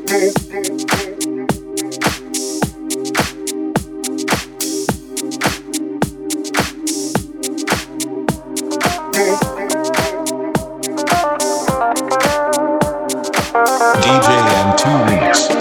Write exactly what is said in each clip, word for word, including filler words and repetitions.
دی جی ام تو Remix.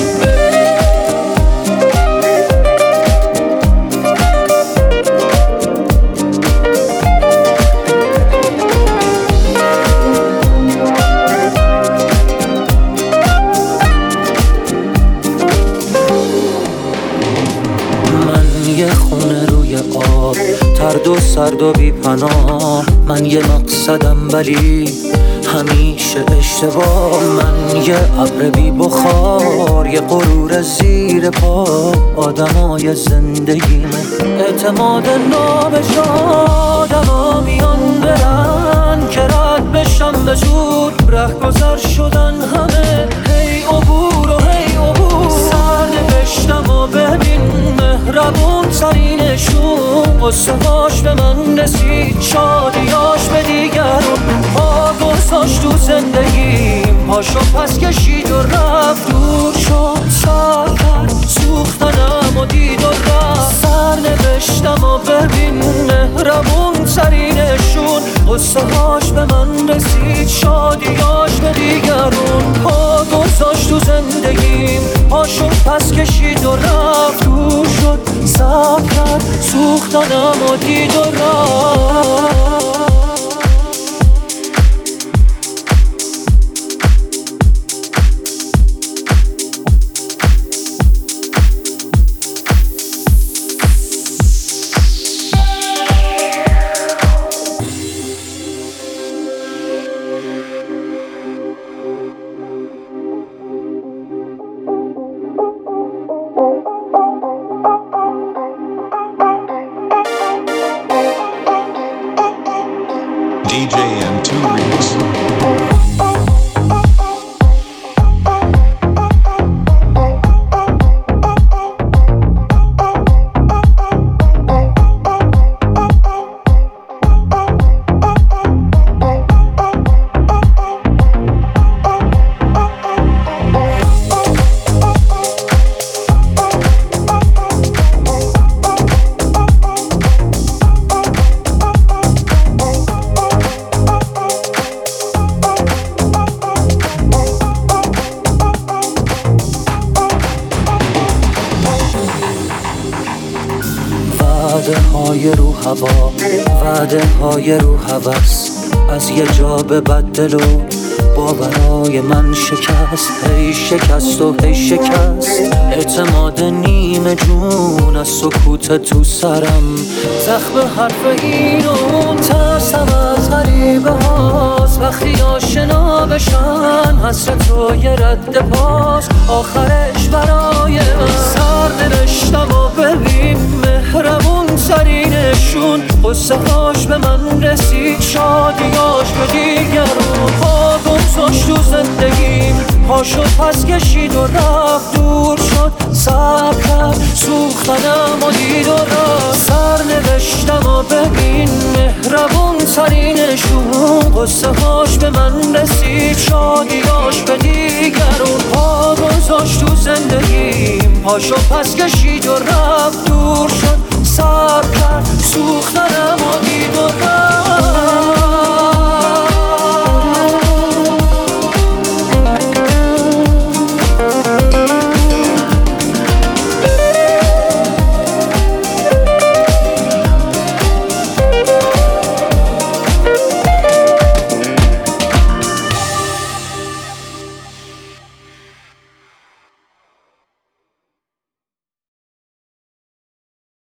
یه خونه روی آب، ترد و سرد و بی پناه. من یه مقصدم ولی همیشه اشتباه. من یه ابر بی بخار، یه غرور زیر پا. آدمای زندگیمه اعتماد نابجا. آدما میان برن که رد بشم به زور. رهگذر شدن همه هی عبور و هی عبور. سرنوشتم و ببین مهربون ترینشون. قصه هاش به من رسید، شادیاش به دیگرون. پا گذاشت تو زندگیم، پاشو پس کشید و رفت. دور شد سر کرد، سوختنم و دید و رفت. سرنوشتم و ببین مهربون ترینشون. قصه هاش به من رسید، شادیاش به دیگرون. پا گذاشت تو زندگیم، پاشو پس کشید و رفت. دور شد سر کرد، سوختنم و دید و رفت. دی جی ام تو Remix. وعده های رو هوا، وعده های رو هوس. از یه جا به بدل و باورای من شکست. هی شکست و هی شکست. اعتماد نیمه جون از سکوت تو سرم. زخم حرف این و اون، ترسم از غریبه هاست. وقتی آشنا بشن حسرت و یه رد پاس. آخرش برای من سرنوشتم و ببین مهربون ترینشون. قصه هاش به من رسید، شادیاش به دیگرون. پا گذاشت تو زندگیم، پاشو پس کشید و رفت. دور شد صبر کرد، سوختنم و دید و رفت. سرنوشتم و ببین مهربون ترینشون. قصه هاش به من رسید، شادیاش به دیگرون. پا گذاشت تو زندگیم، پاشو پس کشید و رفت. دور شد صبر کرد، سوختنم و دید و رفت.